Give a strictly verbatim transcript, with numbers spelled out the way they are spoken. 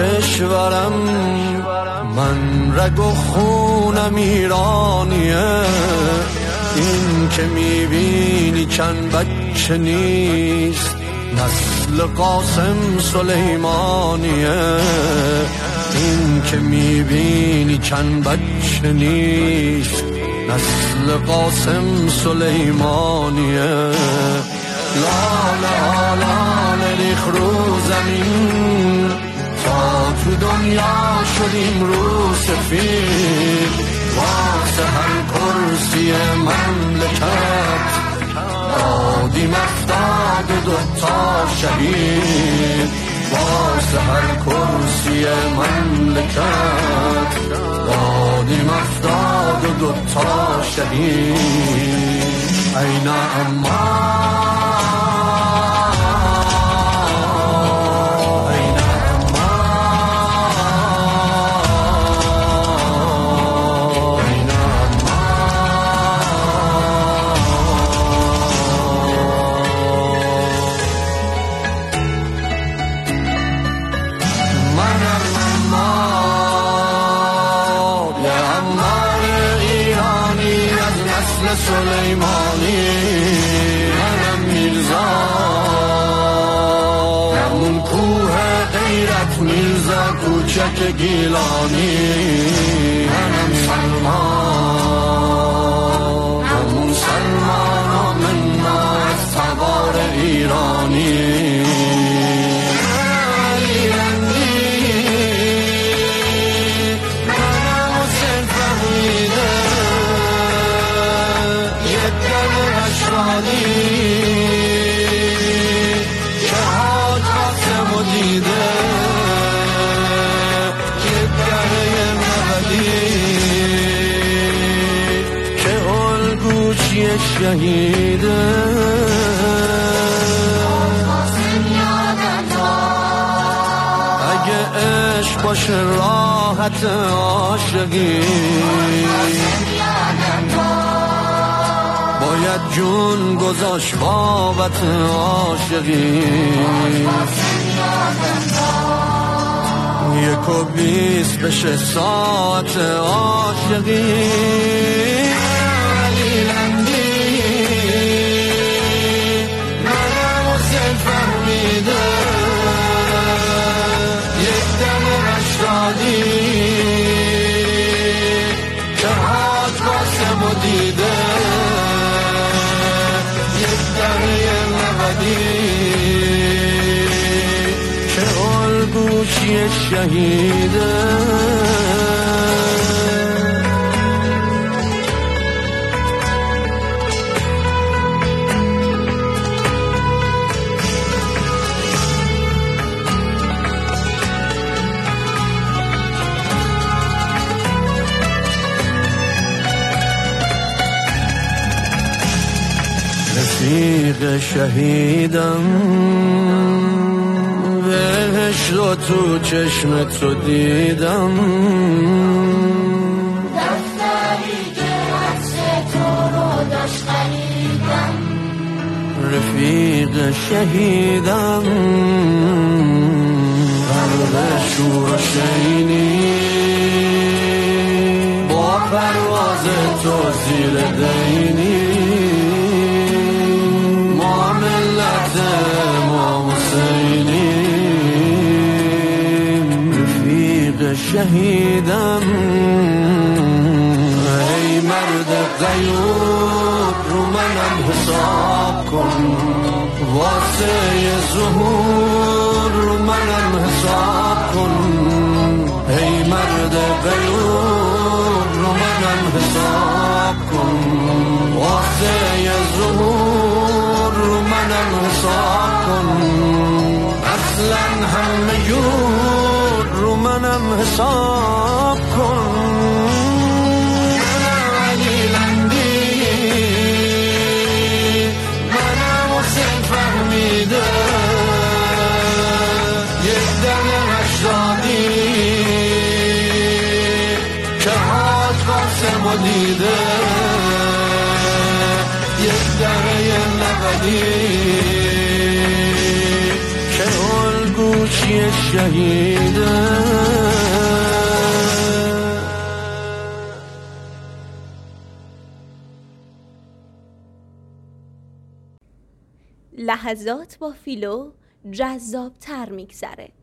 کشورم، من رگ و خونم ایرانیه. این که میبینی چند بچه نیست، نسل قاسم سلیمانیه. این که میبینی چند بچه نیست، نسل قاسم سلیمانیه. لاله لاله ریخ رو زمین، تا تو دنیا شدیم رو سفید. واسه هر کرسی مملکت دادیم افتاد و دوتا شهید. واسه هر کرسی مملکت دادیم افتاد و دوتا شهید. این اما سلیمانی، منم میرزا، همون کوه غیرت میرزا کوچک گیلانی. منم سلمان، همون سلمان و من از سوار ایرانی. که حاج قاسم و دیده، که دره مبدی، که الگوچی شهیده. اگه عشق باشه راحت عاشقی، باید جون گذاشت بابت عاشقی. یک و بیست بشه ساعت عاشقی. علی لنگی منم حسین فهمیده، یک دم رشدادی، که حاج قاسم و دیده، که الگوچی شهیده. رفیق شهیدم، بهشت رو تو چشم تو دیدم. دفتری که عکس تو رو داشت خریدم. رفیق شهیدم، غرق شور شینی، با پرواز تو زیر دینی. شهیدم، ای مرد غیور رو منم حساب کن. واسه ظهور رو منم حساب کن. ای مرد غیور رو منم حساب کن. واسه ظهور رو منم حساب کن. اصلا همه جور رو منم حساب کن. علی لنگی منم حسین فهمیده، یک دم رشدادی، که حاج قاسم و دیده، یک دره نبدی، که الگوش کیه شهیده. لحظات با فیلو جذاب‌تر میگذره.